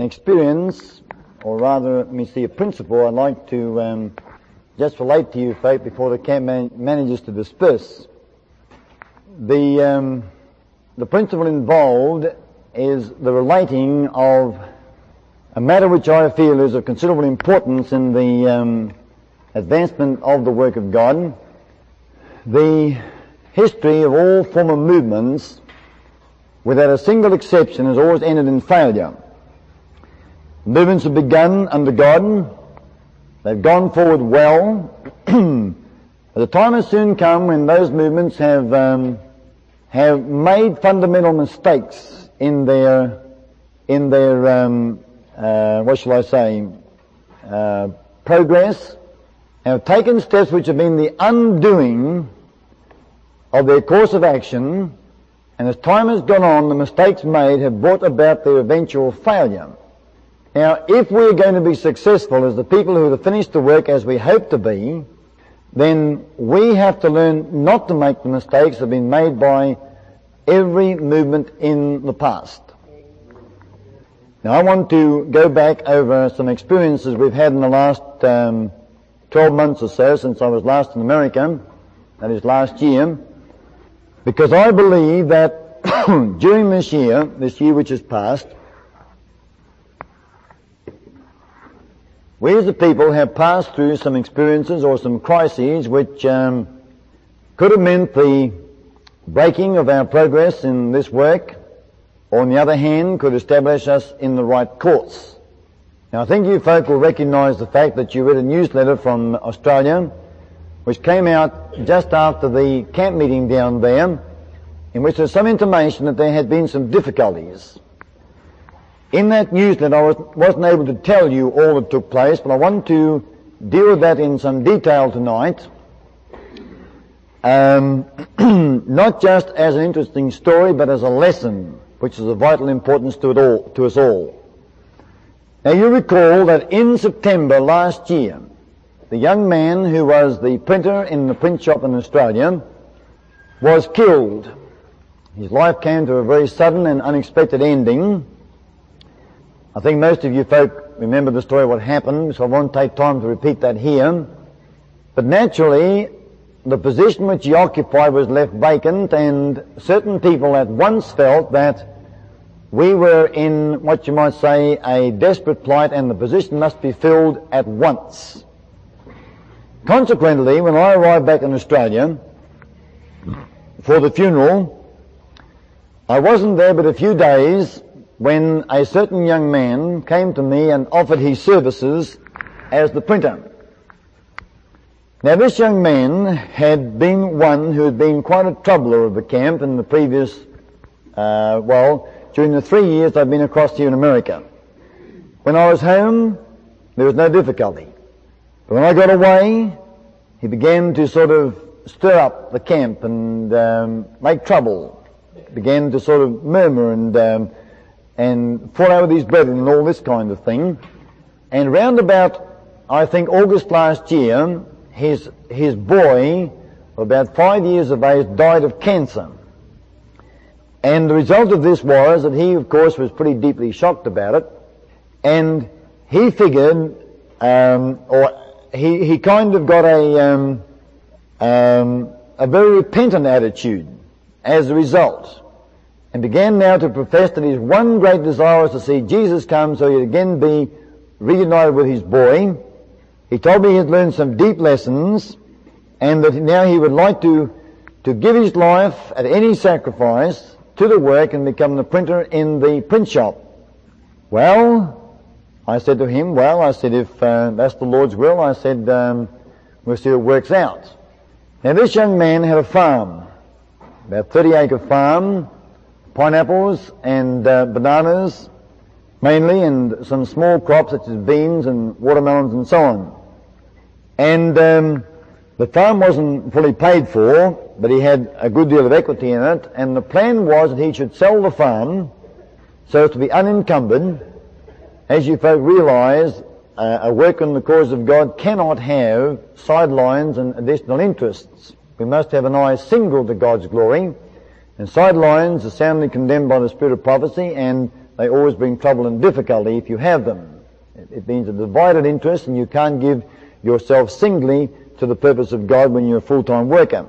experience, or rather, let me see, a principle I'd like to just relate to you, folk, before the camp manages to disperse. The principle involved is the relating of a matter which I feel is of considerable importance in the advancement of the work of God. The history of all former movements, without a single exception, has always ended in failure. Movements have begun under God. They've gone forward well. But the time has soon come when those movements have made fundamental mistakes in their progress, and have taken steps which have been the undoing of their course of action, and as time has gone on, the mistakes made have brought about their eventual failure. Now, if we're going to be successful as the people who have finished the work as we hope to be, then we have to learn not to make the mistakes that have been made by every movement in the past. Now, I want to go back over some experiences we've had in the last 12 months or so since I was last in America, that is last year, because I believe that during this year which has passed, we as a people have passed through some experiences or some crises which could have meant the breaking of our progress in this work, or on the other hand could establish us in the right course. Now I think you folk will recognise the fact that you read a newsletter from Australia which came out just after the camp meeting down there, in which there's some intimation that there had been some difficulties. In that newsletter I wasn't able to tell you all that took place, but I want to deal with that in some detail tonight. Not just as an interesting story, but as a lesson, which is of vital importance to us all. Now you recall that in September last year, the young man who was the printer in the print shop in Australia was killed. His life came to a very sudden and unexpected ending. I think most of you folk remember the story of what happened, so I won't take time to repeat that here. But naturally, the position which he occupied was left vacant, and certain people at once felt that we were in what you might say a desperate plight and the position must be filled at once. Consequently, when I arrived back in Australia for the funeral, I wasn't there but a few days when a certain young man came to me and offered his services as the printer. Now this young man had been one who had been quite a troubler of the camp in the previous, during the 3 years I'd been across here in America. When I was home, there was no difficulty. But when I got away, he began to sort of stir up the camp and make trouble. Began to sort of murmur and fall out with his brethren and all this kind of thing. And round about, I think, August last year, his boy, about 5 years of age, died of cancer. And the result of this was that he, of course, was pretty deeply shocked about it. And he figured, he kind of got a very repentant attitude as a result, and began now to profess that his one great desire was to see Jesus come so he'd again be reunited with his boy. He told me he had learned some deep lessons, and that now he would like to give his life at any sacrifice to the work and become the printer in the print shop. Well, I said to him, if that's the Lord's will, I said, we'll see how it works out. Now this young man had a farm, about 30-acre farm, pineapples and bananas mainly, and some small crops such as beans and watermelons and so on. And the farm wasn't fully paid for, but he had a good deal of equity in it, and the plan was that he should sell the farm so as to be unencumbered. As you folk realise, a work in the cause of God cannot have sidelines and additional interests. We must have an eye single to God's glory, and sidelines are soundly condemned by the spirit of prophecy, and they always bring trouble and difficulty if you have them. It means a divided interest, and you can't give yourself singly to the purpose of God when you're a full-time worker.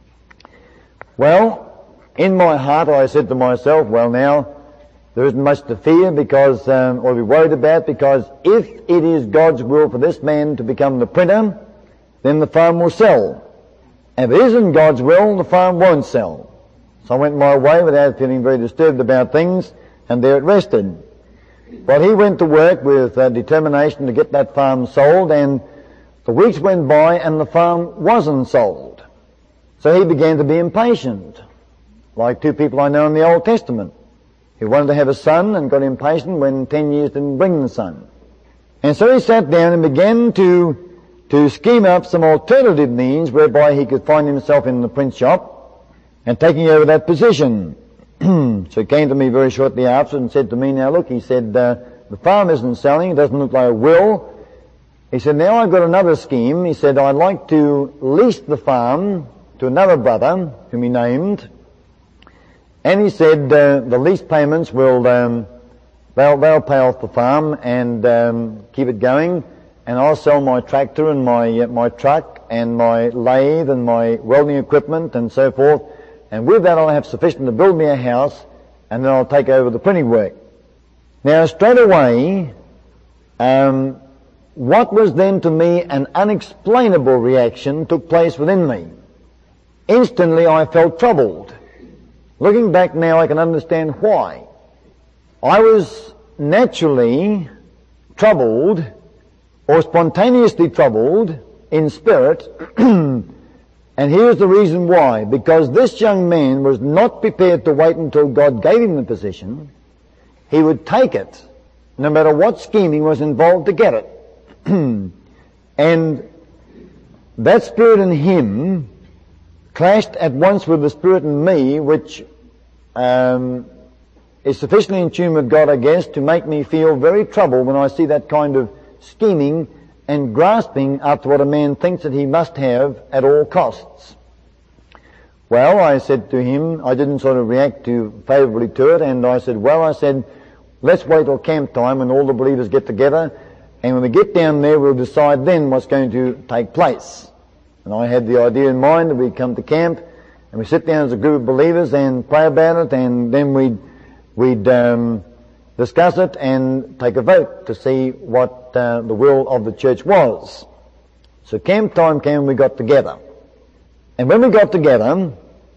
Well, in my heart I said to myself, well now, there isn't much to fear because, or to be worried about, because if it is God's will for this man to become the printer, then the farm will sell. If it isn't God's will, the farm won't sell. So I went my way without feeling very disturbed about things, and there it rested. But he went to work with determination to get that farm sold, and the weeks went by and the farm wasn't sold. So he began to be impatient, like two people I know in the Old Testament. He wanted to have a son and got impatient when 10 years didn't bring the son. And so he sat down and began to scheme up some alternative means whereby he could find himself in the print shop and taking over that position. So he came to me very shortly after and said to me, now look, he said, the farm isn't selling, it doesn't look like it will. He said, now I've got another scheme. He said, I'd like to lease the farm to another brother, whom he named. And he said, the lease payments will, they'll pay off the farm and keep it going, and I'll sell my tractor and my truck and my lathe and my welding equipment and so forth, and with that I'll have sufficient to build me a house, and then I'll take over the printing work. Now straight away, what was then to me an unexplainable reaction took place within me. Instantly I felt troubled. Looking back now I can understand why. I was naturally troubled, or spontaneously troubled in spirit, and here's the reason why. Because this young man was not prepared to wait until God gave him the position. He would take it, no matter what scheming was involved to get it. And that spirit in him clashed at once with the spirit in me, which is sufficiently in tune with God, I guess, to make me feel very troubled when I see that kind of scheming and grasping after what a man thinks that he must have at all costs. Well, I said to him, I didn't sort of react too favourably to it, and I said, let's wait till camp time when all the believers get together, and when we get down there we'll decide then what's going to take place. And I had the idea in mind that we'd come to camp and we sit down as a group of believers and pray about it, and then we'd discuss it and take a vote to see what the will of the church was. So camp time came and we got together. And when we got together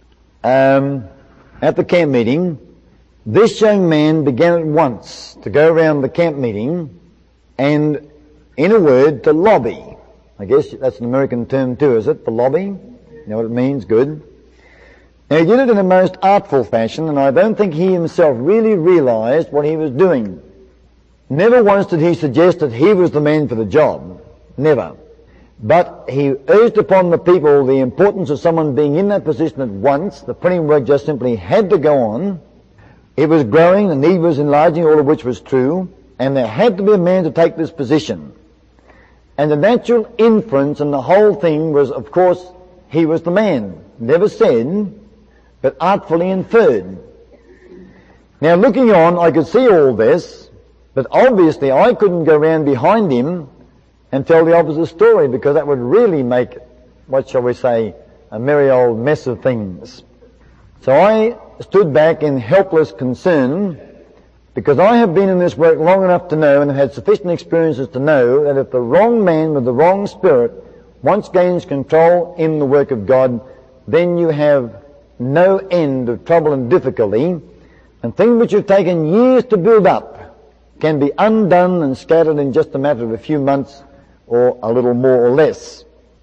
at the camp meeting, this young man began at once to go around the camp meeting and, in a word, to lobby. I guess that's an American term too, is it? The lobby? You know what it means? Good. Now he did it in a most artful fashion, and I don't think he himself really realized what he was doing. Never once did he suggest that he was the man for the job. Never. But he urged upon the people the importance of someone being in that position at once. The printing work just simply had to go on. It was growing, the need was enlarging, all of which was true, and there had to be a man to take this position. And the natural inference in the whole thing was, of course, he was the man. Never said, but artfully inferred. Now looking on, I could see all this, but obviously I couldn't go round behind him and tell the opposite story, because that would really make, what shall we say, a merry old mess of things. So I stood back in helpless concern, because I have been in this work long enough to know and have had sufficient experiences to know that if the wrong man with the wrong spirit once gains control in the work of God, then you have no end of trouble and difficulty, and things which have taken years to build up can be undone and scattered in just a matter of a few months or a little more or less.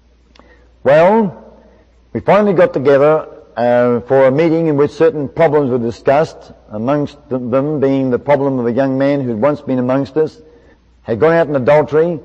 Well, we finally got together for a meeting in which certain problems were discussed, amongst them being the problem of a young man who had once been amongst us, had gone out in adultery,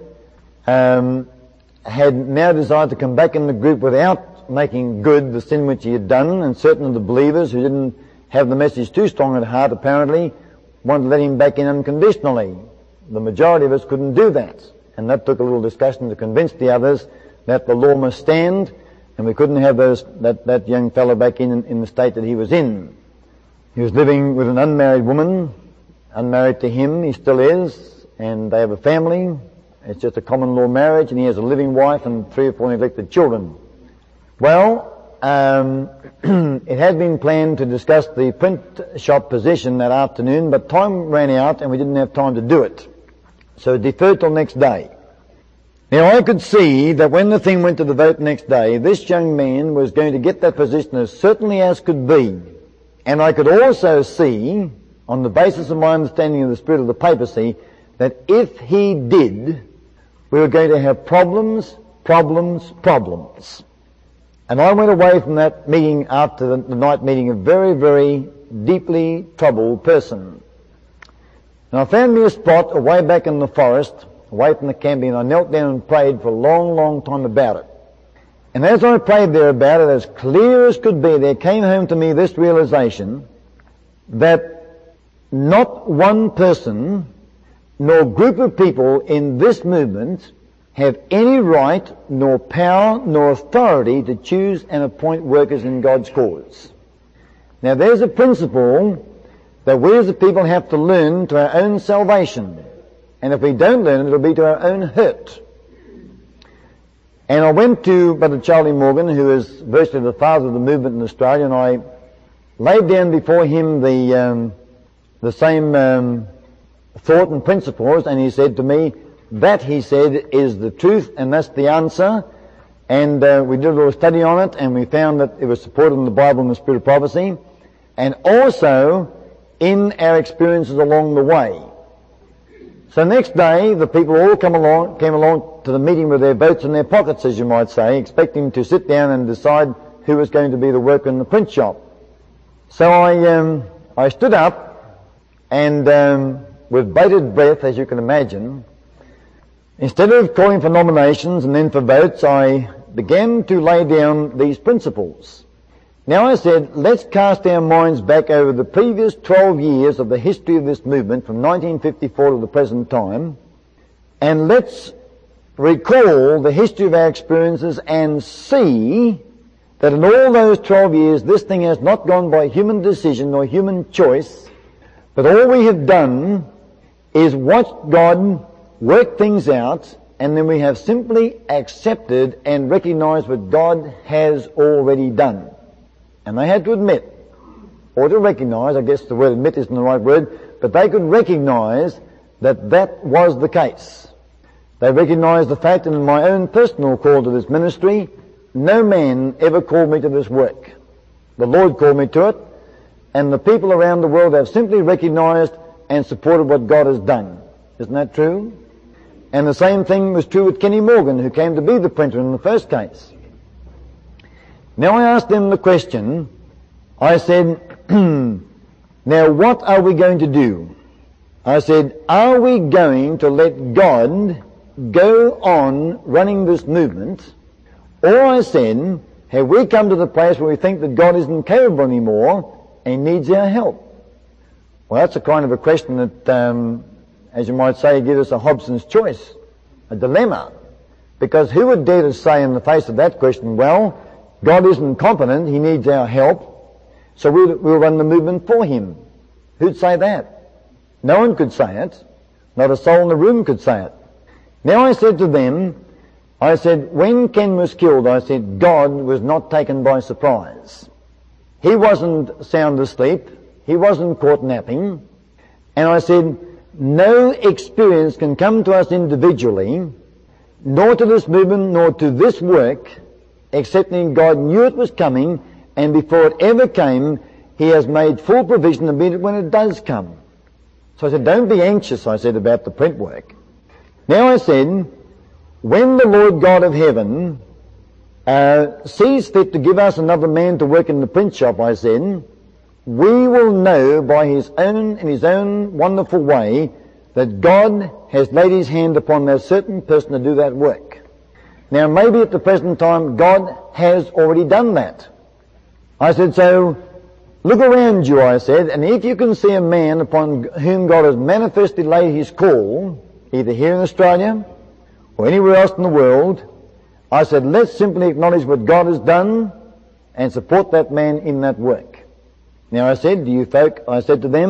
had now desired to come back in the group without making good the sin which he had done, and certain of the believers who didn't have the message too strong at heart apparently wanted to let him back in unconditionally. The majority of us couldn't do that, and that took a little discussion to convince the others that the law must stand, and we couldn't have that young fellow back in the state that he was in. He was living with an unmarried woman, unmarried to him. He still is, and they have a family. It's just a common law marriage, and he has a living wife and 3 or 4 neglected children. Well, it had been planned to discuss the print shop position that afternoon, but time ran out and we didn't have time to do it. So it deferred till next day. Now I could see that when the thing went to the vote next day, this young man was going to get that position as certainly as could be. And I could also see, on the basis of my understanding of the spirit of the papacy, that if he did, we were going to have problems. And I went away from that meeting after the night meeting a very, very deeply troubled person. And I found me a spot away back in the forest, away from the camping, and I knelt down and prayed for a long, long time about it. And as I prayed there about it, as clear as could be, there came home to me this realization that not one person nor group of people in this movement have any right, nor power, nor authority to choose and appoint workers in God's cause. Now there's a principle that we as a people have to learn to our own salvation. And if we don't learn it, it'll be to our own hurt. And I went to Brother Charlie Morgan, who is virtually the father of the movement in Australia, and I laid down before him the same thought and principles, and he said to me, that, he said, is the truth, and that's the answer. And we did a little study on it, and we found that it was supported in the Bible and the Spirit of Prophecy, and also in our experiences along the way. So next day, the people all came along to the meeting with their votes in their pockets, as you might say, expecting to sit down and decide who was going to be the worker in the print shop. So I stood up, and with bated breath, as you can imagine, instead of calling for nominations and then for votes, I began to lay down these principles. Now I said, let's cast our minds back over the previous 12 years of the history of this movement from 1954 to the present time, and let's recall the history of our experiences and see that in all those 12 years this thing has not gone by human decision or human choice, but all we have done is watched God work things out, and then we have simply accepted and recognized what God has already done. And they had to admit, or to recognize, I guess the word admit isn't the right word, but they could recognize that that was the case. They recognized the fact that in my own personal call to this ministry, no man ever called me to this work. The Lord called me to it, and the people around the world have simply recognized and supported what God has done. Isn't that true? And the same thing was true with Kenny Morgan, who came to be the printer in the first case. Now I asked them the question, I said, now what are we going to do? I said, are we going to let God go on running this movement? Or I said, have we come to the place where we think that God isn't capable anymore and needs our help? Well, that's a kind of a question that, as you might say, gives us a Hobson's choice, a dilemma. Because who would dare to say in the face of that question, well, God isn't competent, He needs our help, so we'll run the movement for Him. Who'd say that? No one could say it. Not a soul in the room could say it. Now I said to them, I said, when Ken was killed, I said, God was not taken by surprise. He wasn't sound asleep. He wasn't caught napping. And I said, no experience can come to us individually, nor to this movement, nor to this work, excepting God knew it was coming, and before it ever came, He has made full provision to meet it when it does come. So I said, don't be anxious, I said, about the print work. Now I said, when the Lord God of heaven sees fit to give us another man to work in the print shop, I said, we will know by in His own wonderful way that God has laid His hand upon that certain person to do that work. Now maybe at the present time God has already done that. I said, so look around you, I said, and if you can see a man upon whom God has manifestly laid His call, either here in Australia or anywhere else in the world, I said, let's simply acknowledge what God has done and support that man in that work. Now I said, I said to them,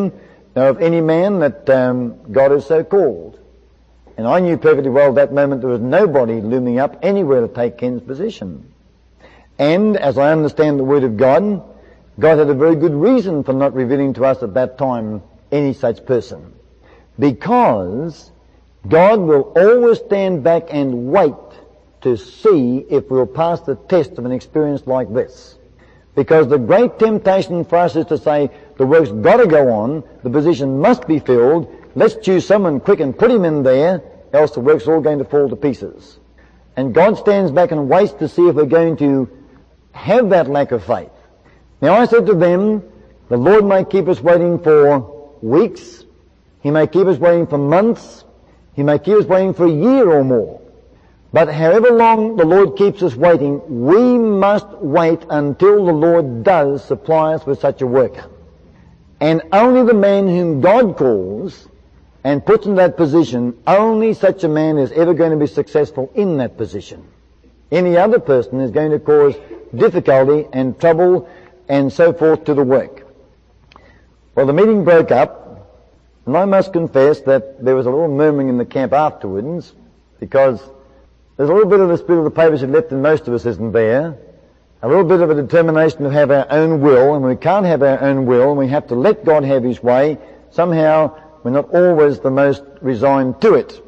know of any man that God has so called. And I knew perfectly well at that moment there was nobody looming up anywhere to take Ken's position. And as I understand the Word of God, God had a very good reason for not revealing to us at that time any such person. Because God will always stand back and wait to see if we'll pass the test of an experience like this. Because the great temptation for us is to say, the work's got to go on, the position must be filled, let's choose someone quick and put him in there, else the work's all going to fall to pieces. And God stands back and waits to see if we're going to have that lack of faith. Now I said to them, the Lord may keep us waiting for weeks, He may keep us waiting for months, He may keep us waiting for a year or more. But however long the Lord keeps us waiting, we must wait until the Lord does supply us with such a worker. And only the man whom God calls and puts in that position, only such a man is ever going to be successful in that position. Any other person is going to cause difficulty and trouble and so forth to the work. Well, the meeting broke up, and I must confess that there was a little murmuring in the camp afterwards, because there's a little bit of the spirit of the papacy left in most of us, isn't there? A little bit of a determination to have our own will, and we can't have our own will, and we have to let God have His way. Somehow, we're not always the most resigned to it.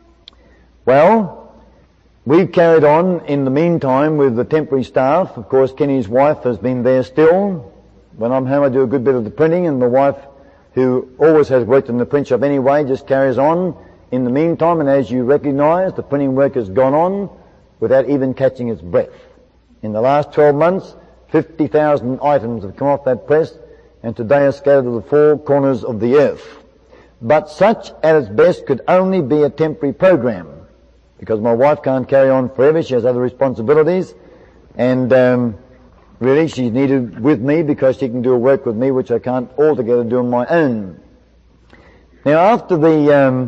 Well, we've carried on in the meantime with the temporary staff. Of course, Kenny's wife has been there still. When I'm home, I do a good bit of the printing, and my wife, who always has worked in the print shop anyway, just carries on in the meantime. And as you recognise, the printing work has gone on without even catching its breath. In the last 12 months, 50,000 items have come off that press, and today are scattered to the four corners of the earth. But such, at its best, could only be a temporary program, because my wife can't carry on forever. She has other responsibilities, and really she's needed with me because she can do a work with me which I can't altogether do on my own. Now, after the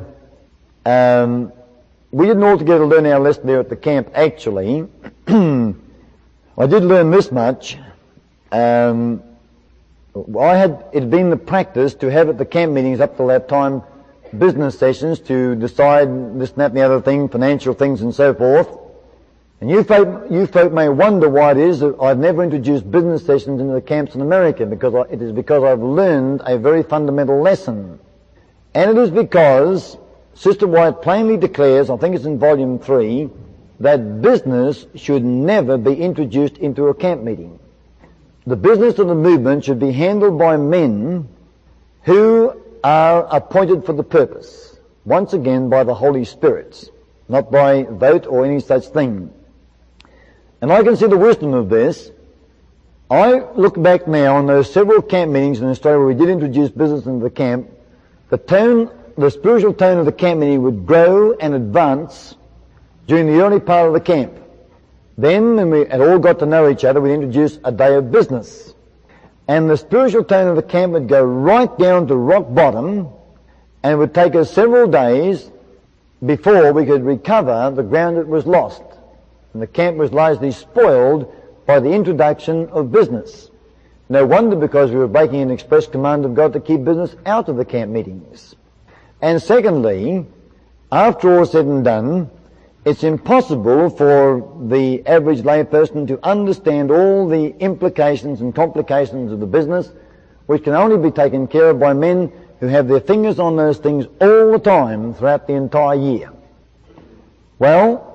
we didn't altogether learn our lesson there at the camp, actually. I did learn this much. It had been the practice to have at the camp meetings up till that time business sessions to decide this and that and the other thing, financial things and so forth. And you folk may wonder why it is that I've never introduced business sessions into the camps in America, because it is because I've learned a very fundamental lesson. And it is because Sister White plainly declares, I think it's in volume 3, that business should never be introduced into a camp meeting. The business of the movement should be handled by men who are appointed for the purpose, once again by the Holy Spirit, not by vote or any such thing. And I can see the wisdom of this. I look back now on those several camp meetings in Australia where we did introduce business into the camp. The spiritual tone of the camp meeting would grow and advance during the early part of the camp. Then, when we had all got to know each other, we'd introduce a day of business. And the spiritual tone of the camp would go right down to rock bottom, and it would take us several days before we could recover the ground that was lost. And the camp was largely spoiled by the introduction of business. No wonder, because we were breaking an express command of God to keep business out of the camp meetings. And secondly, after all said and done, it's impossible for the average layperson to understand all the implications and complications of the business, which can only be taken care of by men who have their fingers on those things all the time throughout the entire year. Well,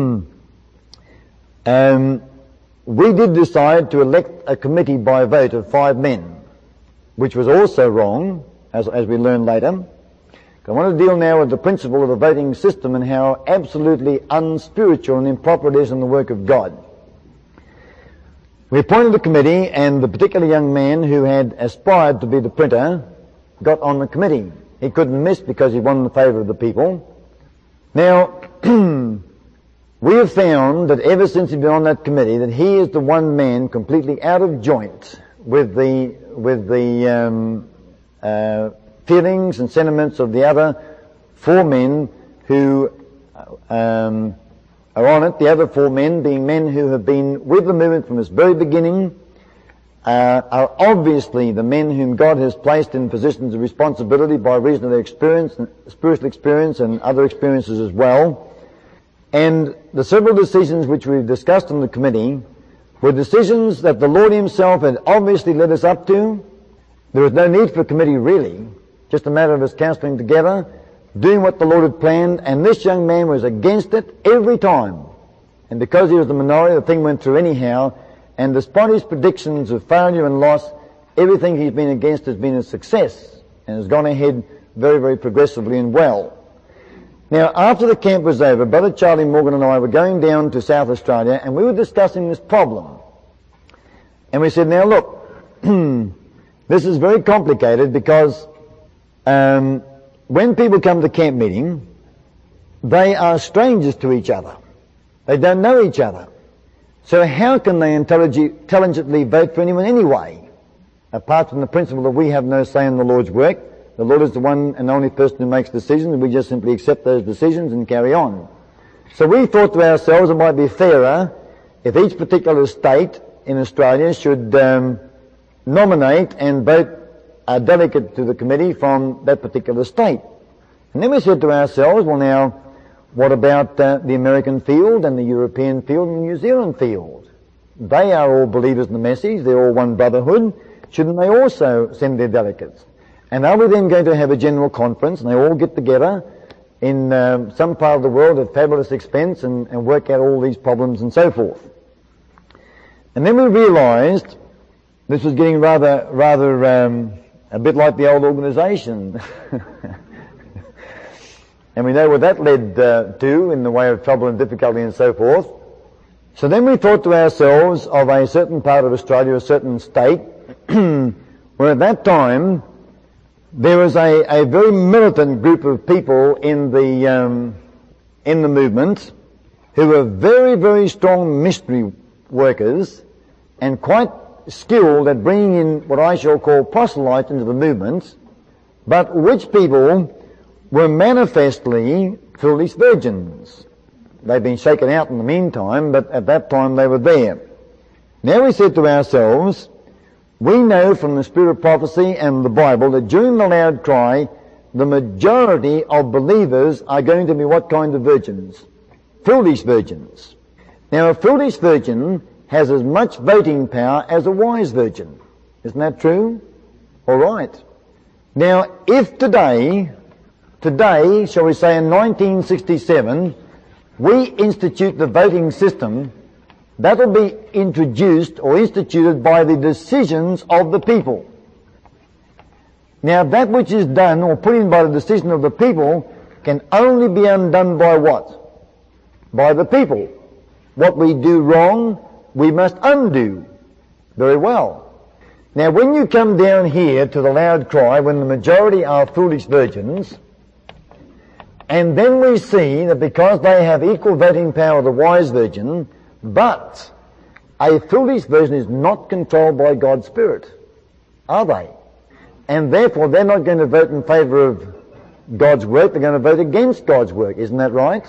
we did decide to elect a committee by vote of 5 men, which was also wrong, as we learned later. I want to deal now with the principle of the voting system and how absolutely unspiritual and improper it is in the work of God. We appointed a committee, and the particular young man who had aspired to be the printer got on the committee. He couldn't miss because he won the favour of the people. Now, we have found that ever since he's been on that committee, that he is the one man completely out of joint with the feelings and sentiments of the other 4 men who are on it, the other 4 men being men who have been with the movement from its very beginning, are obviously the men whom God has placed in positions of responsibility by reason of their experience, spiritual experience and other experiences as well. And the several decisions which we've discussed in the committee were decisions that the Lord himself had obviously led us up to. There was no need for a committee really, just a matter of us counselling together, doing what the Lord had planned, and this young man was against it every time. And because he was the minority, the thing went through anyhow, and despite his predictions of failure and loss, everything he's been against has been a success, and has gone ahead very, very progressively and well. Now, after the camp was over, Brother Charlie Morgan and I were going down to South Australia, and we were discussing this problem. And we said, now look, this is very complicated because when people come to camp meeting, they are strangers to each other. They don't know each other. So how can they intelligently vote for anyone anyway? Apart from the principle that we have no say in the Lord's work. The Lord is the one and only person who makes decisions, and we just simply accept those decisions and carry on. So we thought to ourselves it might be fairer if each particular state in Australia should nominate and vote a delegate to the committee from that particular state. And then we said to ourselves, well now, what about the American field and the European field and the New Zealand field? They are all believers in the message, they're all one brotherhood. Shouldn't they also send their delegates? And are we then going to have a general conference and they all get together in some part of the world at fabulous expense and work out all these problems and so forth? And then we realized this was getting rather a bit like the old organization. And we know what that led to in the way of trouble and difficulty and so forth. So then we thought to ourselves of a certain part of Australia, a certain state, where at that time there was a very militant group of people in the movement who were very, very strong mystery workers and quite skilled at bringing in what I shall call proselytes into the movement, but which people were manifestly foolish virgins. They've been shaken out in the meantime, but at that time they were there. Now we said to ourselves, we know from the spirit of prophecy and the Bible that during the loud cry, the majority of believers are going to be what kind of virgins? Foolish virgins. Now a foolish virgin has as much voting power as a wise virgin. Isn't that true? All right. Now if today, shall we say in 1967, we institute the voting system, that will be introduced or instituted by the decisions of the people. Now that which is done or put in by the decision of the people can only be undone by what? By the people. What we do wrong, we must undo. Very well. Now when you come down here to the loud cry, when the majority are foolish virgins, and then we see that because they have equal voting power with the wise virgin, but a foolish virgin is not controlled by God's Spirit, are they? And therefore they're not going to vote in favour of God's work, they're going to vote against God's work. Isn't that right?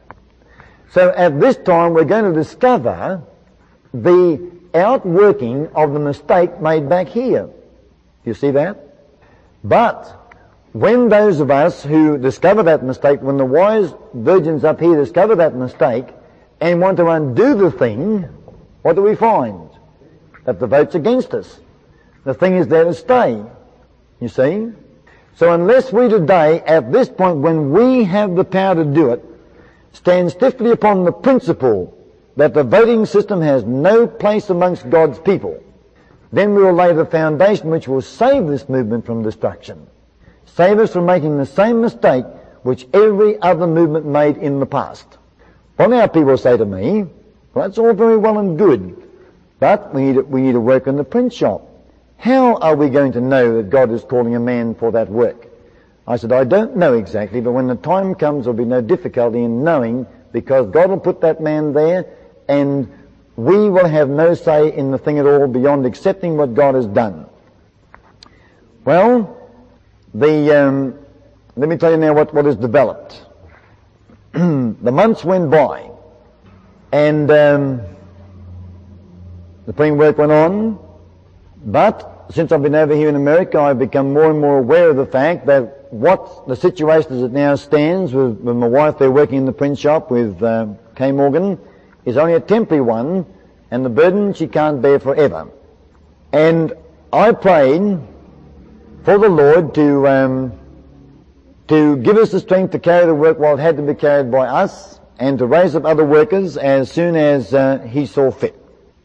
So at this time we're going to discover the outworking of the mistake made back here. You see that? But when those of us who discover that mistake, when the wise virgins up here discover that mistake and want to undo the thing, what do we find? That the vote's against us. The thing is there to stay. You see? So unless we today, at this point when we have the power to do it, stand stiffly upon the principle that the voting system has no place amongst God's people, then we will lay the foundation which will save this movement from destruction. Save us from making the same mistake which every other movement made in the past. Well now people say to me, well that's all very well and good, but we need to work in the print shop. How are we going to know that God is calling a man for that work? I said, I don't know exactly, but when the time comes there'll be no difficulty in knowing, because God will put that man there and we will have no say in the thing at all beyond accepting what God has done. Well, let me tell you now what has developed. The months went by and the print work went on. But since I've been over here in America, I've become more and more aware of the fact that what the situation as it now stands with my wife there working in the print shop with Kay Morgan is only a temporary one, and the burden she can't bear forever. And I prayed for the Lord to give us the strength to carry the work while it had to be carried by us, and to raise up other workers as soon as He saw fit.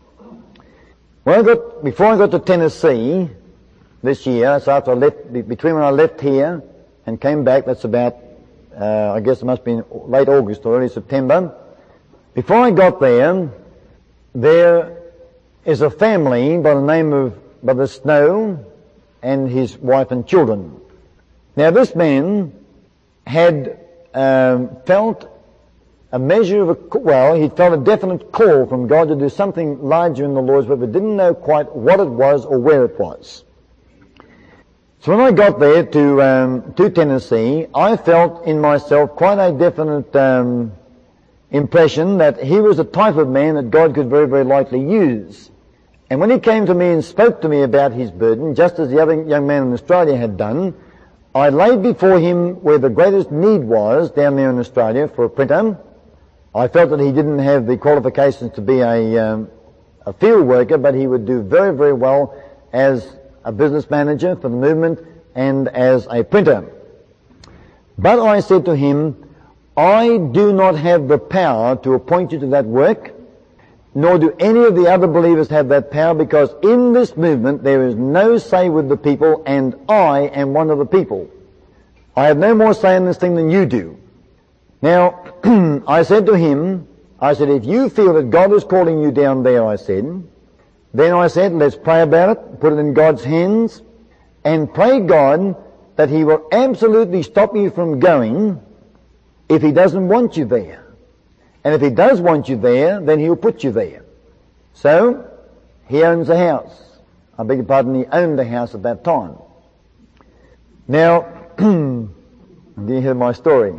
Before I got to Tennessee this year, so after I left, between when I left here and came back, that's about, I guess it must have been late August or early September. Before I got there, there is a family by the name of Brother Snow and his wife and children. Now this man had felt a measure of he felt a definite call from God to do something larger in the Lord's work, but didn't know quite what it was or where it was. So when I got there to Tennessee, I felt in myself quite a definite impression that he was the type of man that God could very, very likely use. And when he came to me and spoke to me about his burden, just as the other young man in Australia had done, I laid before him where the greatest need was down there in Australia for a printer. I felt that he didn't have the qualifications to be a field worker, but he would do very, very well as a business manager for the movement and as a printer. But I said to him, I do not have the power to appoint you to that work, nor do any of the other believers have that power, because in this movement there is no say with the people, and I am one of the people. I have no more say in this thing than you do. Now, I said to him, if you feel that God is calling you down there, then I said, let's pray about it, put it in God's hands, and pray God that He will absolutely stop you from going if He doesn't want you there. And if He does want you there, then He'll put you there. So, he owns a house. I beg your pardon, he owned a house at that time. Now, do you hear my story?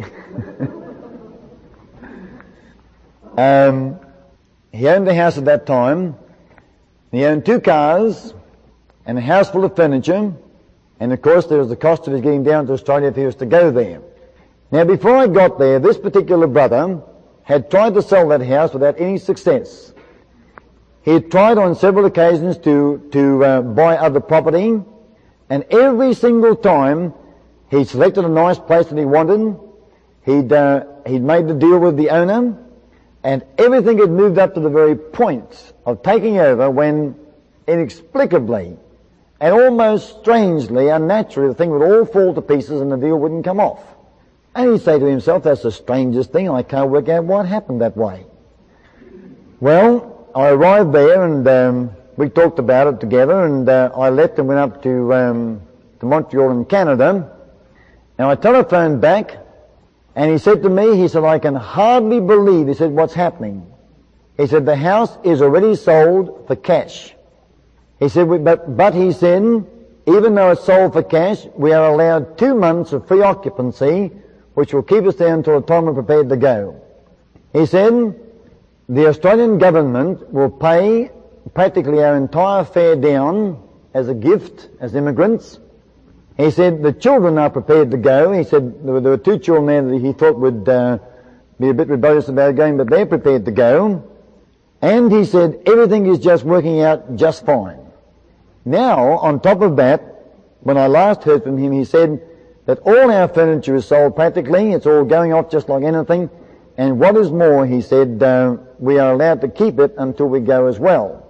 He owned a house at that time. He owned 2 cars and a house full of furniture. And of course there was the cost of his getting down to Australia if he was to go there. Now before I got there, this particular brother had tried to sell that house without any success. He had tried on several occasions to buy other property, and every single time he selected a nice place that he wanted. He'd made the deal with the owner, and everything had moved up to the very point of taking over when inexplicably and almost strangely, unnaturally, the thing would all fall to pieces and the deal wouldn't come off. And he'd say to himself, that's the strangest thing, I can't work out what happened that way. Well, I arrived there and we talked about it together, and I left and went up to Montreal in Canada. Now I telephoned back, and he said to me, he said, I can hardly believe, he said, what's happening. He said, the house is already sold for cash. He said, but he said, even though it's sold for cash, we are allowed 2 months of free occupancy, which will keep us there until the time we're prepared to go. He said, the Australian government will pay practically our entire fare down as a gift, as immigrants. He said, the children are prepared to go. He said, there were 2 children there that he thought would be a bit rebellious about going, but they're prepared to go. And he said, everything is just working out just fine. Now, on top of that, when I last heard from him, he said that all our furniture is sold practically. It's all going off just like anything. And what is more, he said, we are allowed to keep it until we go as well.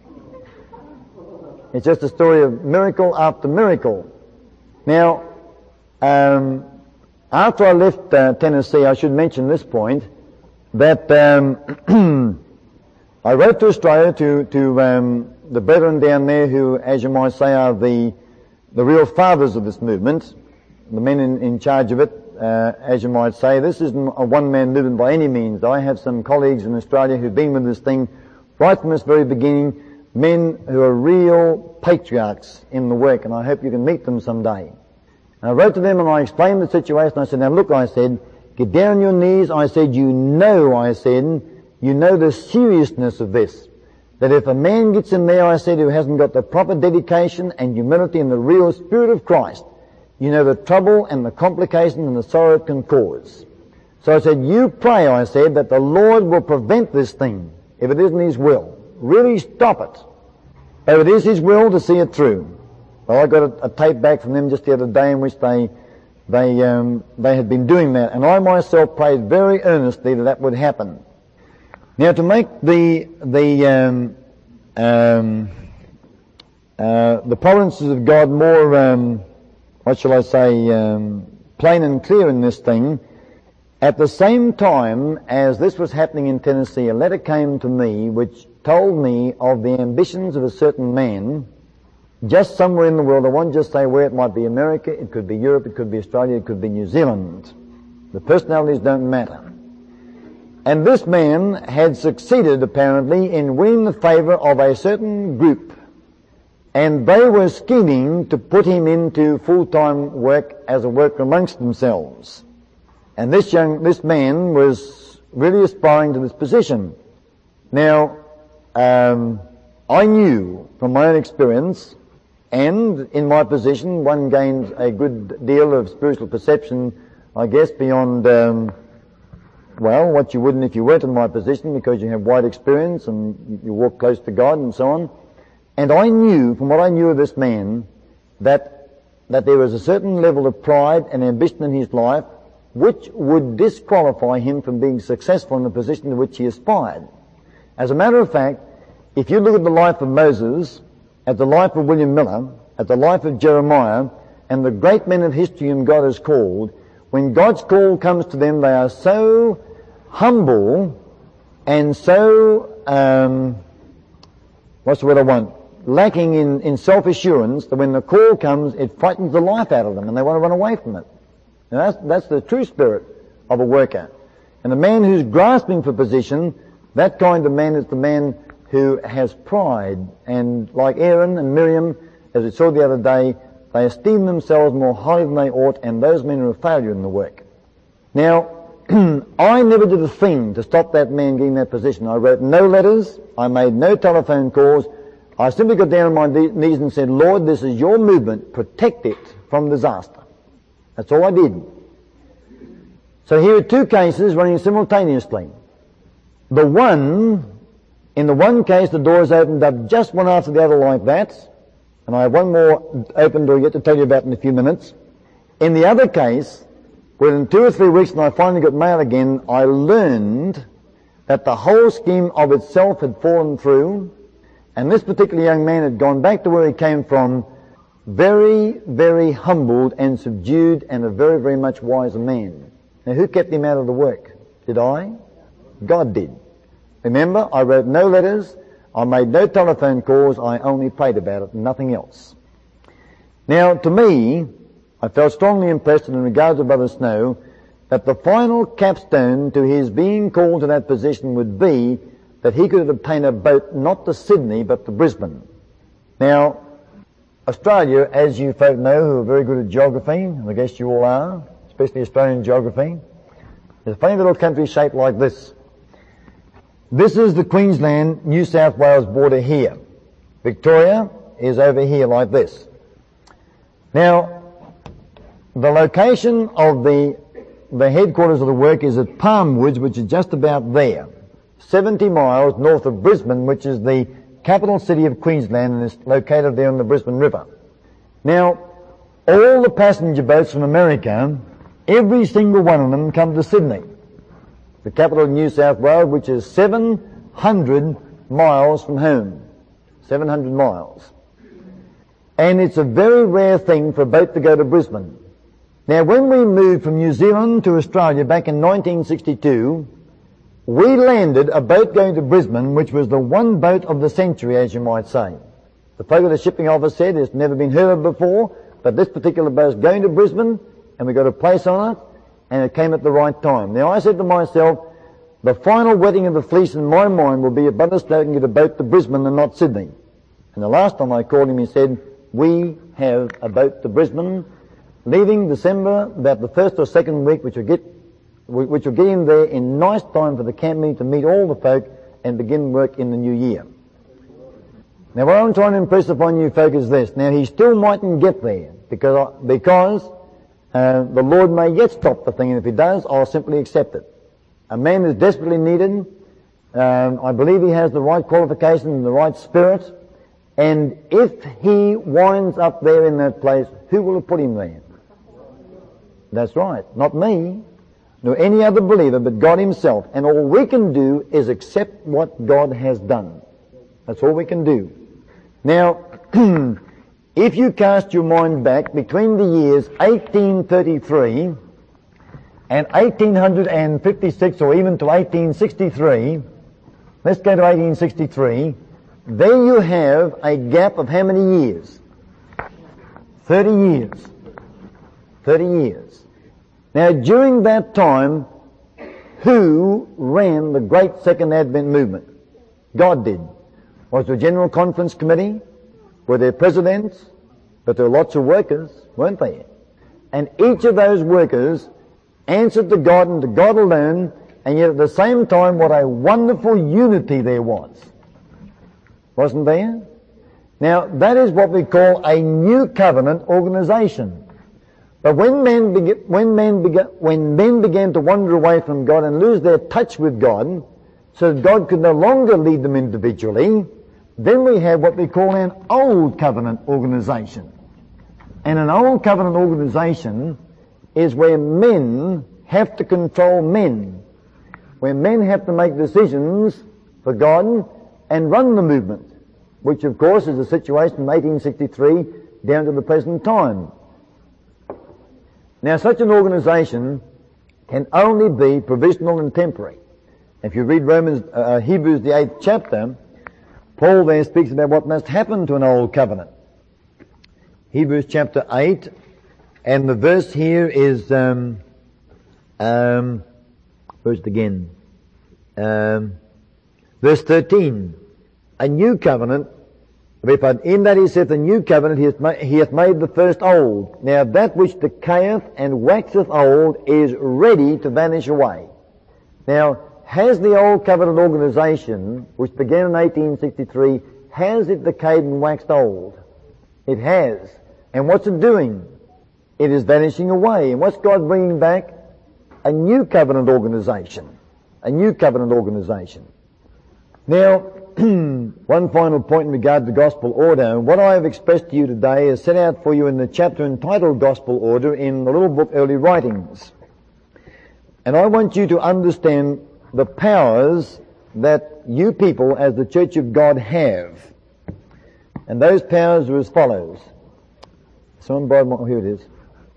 It's just a story of miracle after miracle. Now, after I left Tennessee, I should mention this point, that I wrote to Australia to the brethren down there who, as you might say, are the real fathers of this movement, the men in charge of it, as you might say. This isn't a one-man movement by any means. I have some colleagues in Australia who've been with this thing right from its very beginning, men who are real patriarchs in the work, and I hope you can meet them someday. And I wrote to them and I explained the situation. I said, now look, I said, get down on your knees. I said, you know the seriousness of this. that if a man gets in there, I said, who hasn't got the proper dedication and humility and the real Spirit of Christ, you know the trouble and the complication and the sorrow it can cause. So I said, you pray, I said, that the Lord will prevent this thing, if it isn't His will. Really stop it. If it is His will, to see it through. Well, I got a tape back from them just the other day in which they had been doing that, and I myself prayed very earnestly that that would happen. Now, to make the providences of God more, plain and clear in this thing, at the same time as this was happening in Tennessee, a letter came to me which told me of the ambitions of a certain man just somewhere in the world. I won't just say where. It might be America, it could be Europe, it could be Australia, it could be New Zealand. The personalities don't matter. And this man had succeeded, apparently, in winning the favour of a certain group. And they were scheming to put him into full-time work as a worker amongst themselves. And this man was really aspiring to this position. Now, I knew from my own experience, and in my position, one gains a good deal of spiritual perception, I guess, beyond, what you wouldn't if you weren't in my position, because you have wide experience and you walk close to God and so on. And I knew, from what I knew of this man, that there was a certain level of pride and ambition in his life which would disqualify him from being successful in the position to which he aspired. As a matter of fact, if you look at the life of Moses, at the life of William Miller, at the life of Jeremiah, and the great men of history whom God has called, when God's call comes to them, they are so humble and so, lacking in self-assurance, that when the call comes, it frightens the life out of them and they want to run away from it. And that's the true spirit of a worker. And the man who's grasping for position, that kind of man is the man who has pride. And like Aaron and Miriam, as we saw the other day, they esteem themselves more highly than they ought, and those men are a failure in the work. Now, I never did a thing to stop that man getting that position. I wrote no letters. I made no telephone calls. I simply got down on my knees and said, Lord, this is your movement. Protect it from disaster. That's all I did. So here are two cases running simultaneously. In the one case, the doors opened up just one after the other like that, and I have one more open door yet to tell you about in a few minutes. In the other case, within 2 or 3 weeks, and I finally got mail again, I learned that the whole scheme of itself had fallen through, and this particular young man had gone back to where he came from, very, very humbled and subdued, and a very, very much wiser man. Now, who kept him out of the work? Did I? God did. Remember, I wrote no letters, I made no telephone calls, I only prayed about it, nothing else. Now, to me, I felt strongly impressed in regard to Brother Snow that the final capstone to his being called to that position would be that he could obtain a boat not to Sydney but to Brisbane. Now, Australia, as you folk know who are very good at geography, and I guess you all are, especially Australian geography, is a funny little country shaped like this. This is the Queensland-New South Wales border here. Victoria is over here like this. Now, the location of the headquarters of the work is at Palmwoods, which is just about there, 70 miles north of Brisbane, which is the capital city of Queensland, and is located there on the Brisbane River. Now, all the passenger boats from America, every single one of them come to Sydney, the capital of New South Wales, which is 700 miles from home. 700 miles. And it's a very rare thing for a boat to go to Brisbane. Now, when we moved from New Zealand to Australia back in 1962, we landed a boat going to Brisbane, which was the one boat of the century, as you might say. The folk at the shipping office said it's never been heard of before, but this particular boat is going to Brisbane, and we got a place on it, and it came at the right time. Now, I said to myself, the final wetting of the fleece in my mind will be if Brother Snow can get a boat to Brisbane and not Sydney. And the last time I called him, he said, we have a boat to Brisbane, leaving December, about the first or second week, which will get in there in nice time for the camp meeting to meet all the folk and begin work in the new year. Now what I'm trying to impress upon you folk is this. Now he still mightn't get there because the Lord may yet stop the thing, and if he does, I'll simply accept it. A man is desperately needed. I believe he has the right qualifications and the right spirit. And if he winds up there in that place, who will have put him there? That's right. Not me, nor any other believer, but God himself. And all we can do is accept what God has done. That's all we can do. Now, if you cast your mind back between the years 1833 and 1856, or even to 1863, let's go to 1863, there you have a gap of how many years? 30 years. 30 years. Now, during that time, who ran the great Second Advent movement? God did. Was there a General Conference Committee? Were there presidents? But there were lots of workers, weren't there? And each of those workers answered to God and to God alone, and yet at the same time, what a wonderful unity there was. Wasn't there? Now, that is what we call a new covenant organization. But when men began to wander away from God and lose their touch with God, so that God could no longer lead them individually, then we have what we call an old covenant organization. And an old covenant organization is where men have to control men, where men have to make decisions for God and run the movement, which of course is the situation from 1863 down to the present time. Now, such an organization can only be provisional and temporary. If you read Hebrews the 8th chapter, Paul there speaks about what must happen to an old covenant. Hebrews chapter 8, and the verse here is, where's it again? Verse 13. A new covenant, in that he saith, a new covenant he hath made the first old. Now that which decayeth and waxeth old is ready to vanish away. Now, has the old covenant organization, which began in 1863, has it decayed and waxed old? It has. And what's it doing? It is vanishing away. And what's God bringing back? A new covenant organization. A new covenant organization. Now, one final point in regard to gospel order. What I have expressed to you today is set out for you in the chapter entitled Gospel Order in the little book Early Writings. And I want you to understand the powers that you people as the Church of God have. And those powers are as follows. Someone borrowed my, here it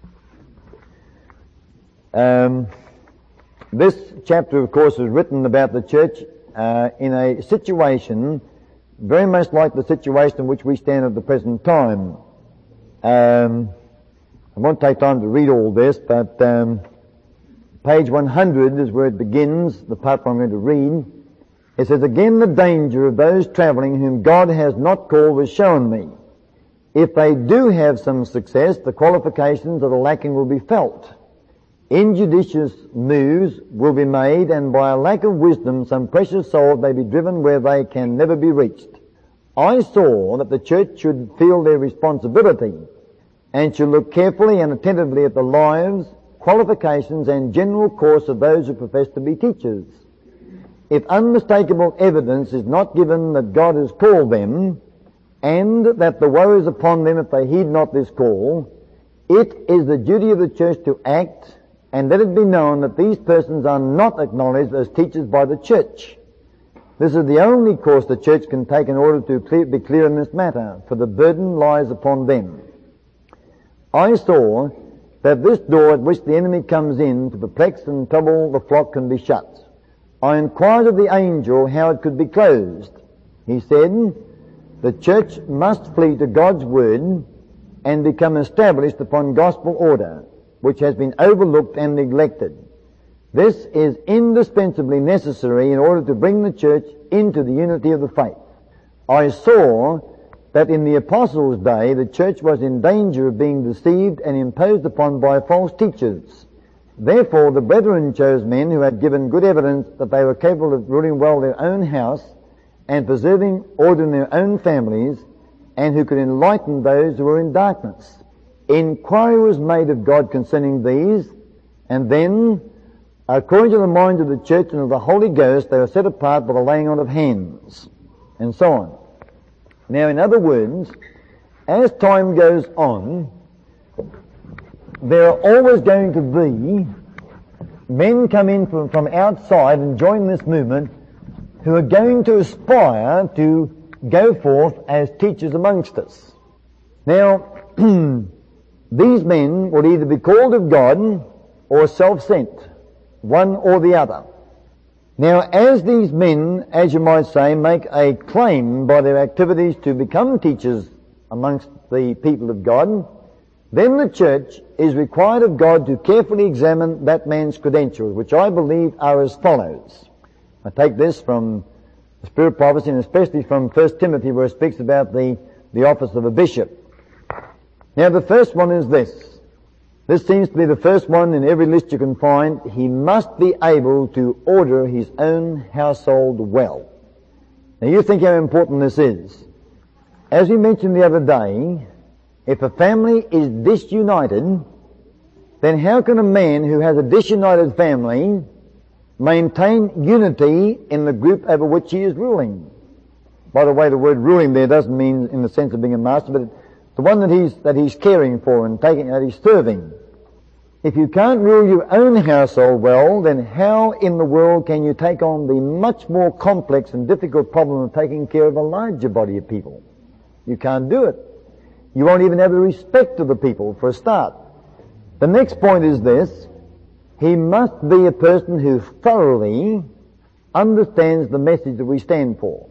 is. This chapter, of course, is written about the church in a situation very much like the situation in which we stand at the present time. I won't take time to read all this, but page 100 is where it begins, the part I'm going to read. It says, again, the danger of those travelling whom God has not called was shown me. If they do have some success, the qualifications that are lacking will be felt. Injudicious moves will be made, and by a lack of wisdom some precious souls may be driven where they can never be reached. I saw that the church should feel their responsibility and should look carefully and attentively at the lives, qualifications and general course of those who profess to be teachers. If unmistakable evidence is not given that God has called them, and that the woe is upon them if they heed not this call, it is the duty of the church to act, and let it be known that these persons are not acknowledged as teachers by the church. This is the only course the church can take in order to be clear in this matter, for the burden lies upon them. I saw that this door at which the enemy comes in to perplex and trouble the flock can be shut. I inquired of the angel how it could be closed. He said, the church must flee to God's word and become established upon gospel order, which has been overlooked and neglected. This is indispensably necessary in order to bring the church into the unity of the faith. I saw that in the apostles' day the church was in danger of being deceived and imposed upon by false teachers. Therefore the brethren chose men who had given good evidence that they were capable of ruling well their own house, and preserving order in their own families, and who could enlighten those who were in darkness. Inquiry was made of God concerning these, and then, according to the mind of the church and of the Holy Ghost, they were set apart by the laying on of hands, and so on. Now, in other words, as time goes on, there are always going to be men come in from outside and join this movement who are going to aspire to go forth as teachers amongst us. Now, these men would either be called of God or self-sent, one or the other. Now, as these men, as you might say, make a claim by their activities to become teachers amongst the people of God, then the church is required of God to carefully examine that man's credentials, which I believe are as follows. I take this from the Spirit of Prophecy, and especially from 1 Timothy, where it speaks about the office of a bishop. Now, the first one is this. This seems to be the first one in every list you can find. He must be able to order his own household well. Now, you think how important this is. As we mentioned the other day, if a family is disunited, then how can a man who has a disunited family maintain unity in the group over which he is ruling? By the way, the word ruling there doesn't mean in the sense of being a master, but the one that he's caring for and that he's serving. If you can't rule your own household well, then how in the world can you take on the much more complex and difficult problem of taking care of a larger body of people? You can't do it. You won't even have the respect of the people for a start. The next point is this. He must be a person who thoroughly understands the message that we stand for.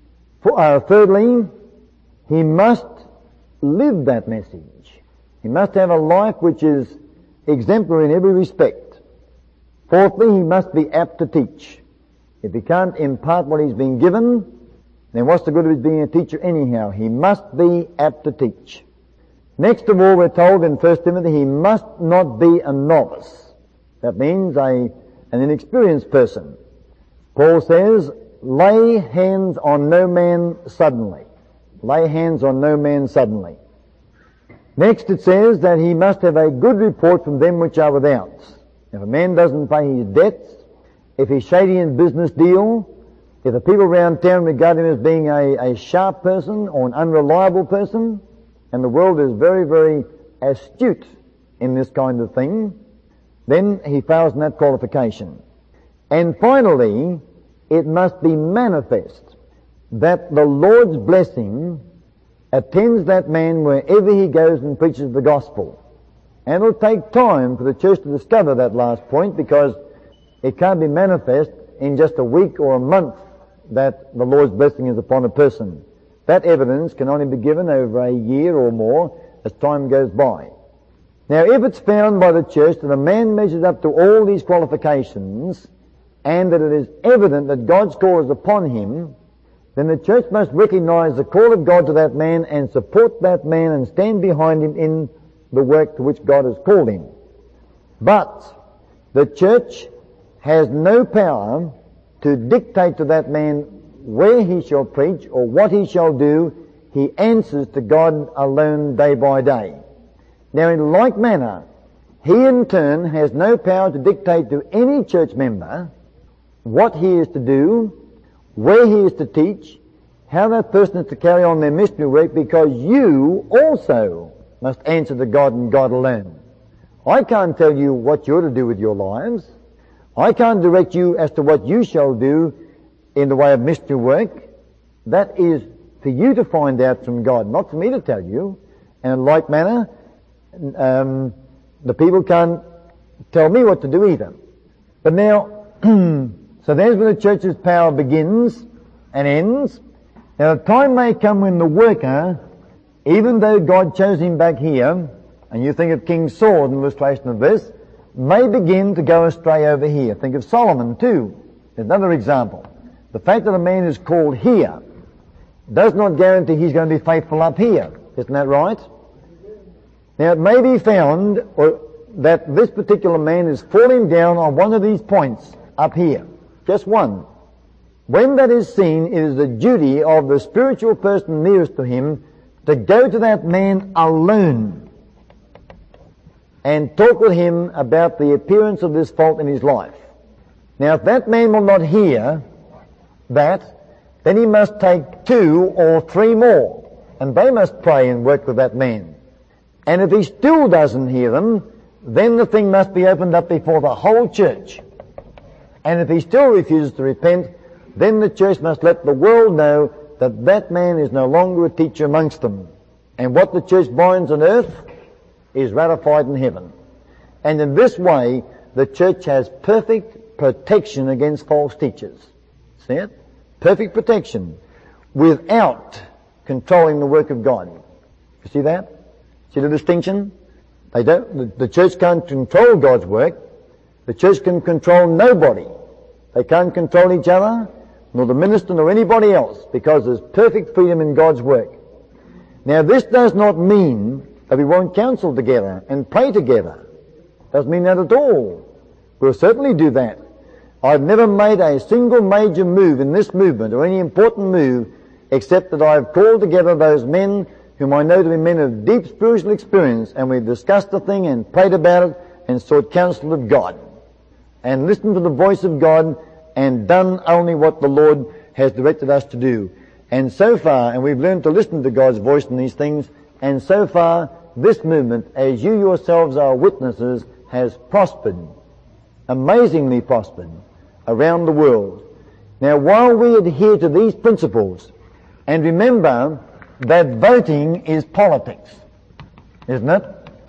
Thirdly, he must live that message. He must have a life which is exemplary in every respect. Fourthly, he must be apt to teach. If he can't impart what he's been given, then what's the good of his being a teacher anyhow? He must be apt to teach. Next of all, we're told in 1 Timothy, he must not be a novice. That means an inexperienced person. Paul says, lay hands on no man suddenly. Lay hands on no man suddenly. Next it says that he must have a good report from them which are without. If a man doesn't pay his debts, if he's shady in business deal, if the people around town regard him as being a sharp person or an unreliable person, and the world is very, very astute in this kind of thing, then he fails in that qualification. And finally, it must be manifest that the Lord's blessing attends that man wherever he goes and preaches the gospel. And it'll take time for the church to discover that last point, because it can't be manifest in just a week or a month that the Lord's blessing is upon a person. That evidence can only be given over a year or more as time goes by. Now, if it's found by the church that a man measures up to all these qualifications, and that it is evident that God's call is upon him, then the church must recognize the call of God to that man and support that man and stand behind him in the work to which God has called him. But the church has no power to dictate to that man where he shall preach or what he shall do. He answers to God alone day by day. Now, in like manner, he in turn has no power to dictate to any church member what he is to do, where he is to teach, how that person is to carry on their missionary work, because you also must answer to God and God alone. I can't tell you what you're to do with your lives. I can't direct you as to what you shall do in the way of missionary work. That is for you to find out from God, not for me to tell you. And in like manner, the people can't tell me what to do either. But now, so there's where the church's power begins and ends. Now, the time may come when the worker, even though God chose him back here, and you think of King Saul as an illustration of this, may begin to go astray over here. Think of Solomon too. There's another example. The fact that a man is called here does not guarantee he's going to be faithful up here. Isn't that right? Now, it may be found that this particular man is falling down on one of these points up here. Just one. When that is seen, it is the duty of the spiritual person nearest to him to go to that man alone and talk with him about the appearance of this fault in his life. Now, if that man will not hear that, then he must take 2 or 3 more, and they must pray and work with that man. And if he still doesn't hear them, then the thing must be opened up before the whole church. And if he still refuses to repent, then the church must let the world know that that man is no longer a teacher amongst them. And what the church binds on earth is ratified in heaven. And in this way, the church has perfect protection against false teachers. See it? Perfect protection without controlling the work of God. You see that? See the distinction? The church can't control God's work. The church can control nobody. They can't control each other, nor the minister, nor anybody else, because there's perfect freedom in God's work. Now, this does not mean that we won't counsel together and pray together. Doesn't mean that at all. We'll certainly do that. I've never made a single major move in this movement, or any important move, except that I've called together those men whom I know to be men of deep spiritual experience, and we've discussed the thing and prayed about it and sought counsel of God, and listened to the voice of God, and done only what the Lord has directed us to do. And so far, and we've learned to listen to God's voice in these things, and so far, this movement, as you yourselves are witnesses, has prospered, amazingly prospered, around the world. Now, while we adhere to these principles, and remember that voting is politics, isn't it?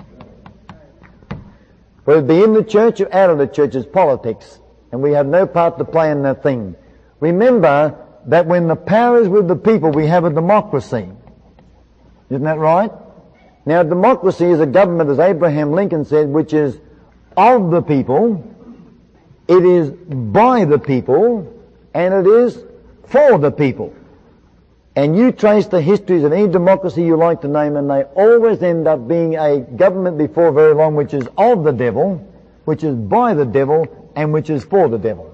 Whether it be in the church or out of the church, is politics, and we have no part to play in that thing. Remember that when the power is with the people, we have a democracy. Isn't that right? Now, democracy is a government, as Abraham Lincoln said, which is of the people, it is by the people, and it is for the people. And you trace the histories of any democracy you like to name, and they always end up being a government before very long which is of the devil, which is by the devil, and which is for the devil.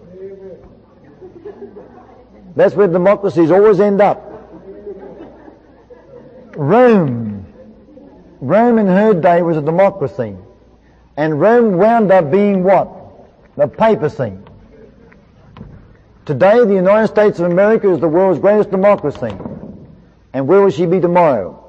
That's where democracies always end up. Rome in her day was a democracy. And Rome wound up being what? The papacy. Today, the United States of America is the world's greatest democracy. And where will she be tomorrow?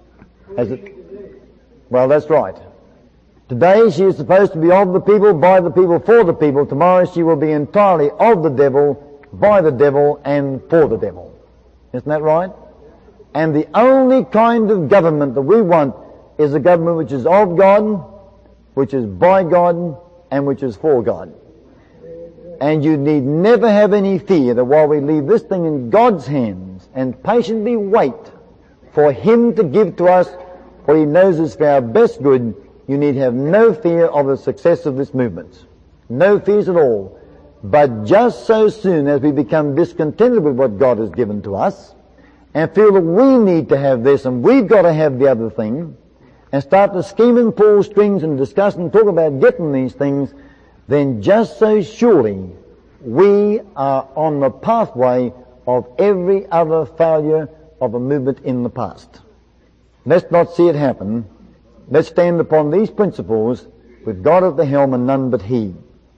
Well, that's right. Today, she is supposed to be of the people, by the people, for the people. Tomorrow, she will be entirely of the devil, by the devil, and for the devil. Isn't that right? And the only kind of government that we want is a government which is of God, which is by God, and which is for God. And you need never have any fear that while we leave this thing in God's hands and patiently wait for Him to give to us what He knows is for our best good, you need have no fear of the success of this movement. No fears at all. But just so soon as we become discontented with what God has given to us and feel that we need to have this and we've got to have the other thing, and start to scheme and pull strings and discuss and talk about getting these things, then just so surely we are on the pathway of every other failure of a movement in the past. Let's not see it happen. Let's stand upon these principles with God at the helm and none but He.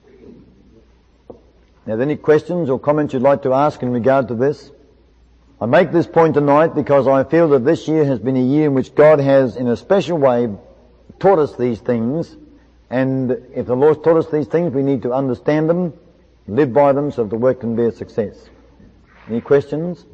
Now, any questions or comments you'd like to ask in regard to this? I make this point tonight because I feel that this year has been a year in which God has, in a special way, taught us these things. And if the Lord's taught us these things, we need to understand them, live by them, so that the work can be a success. Any questions?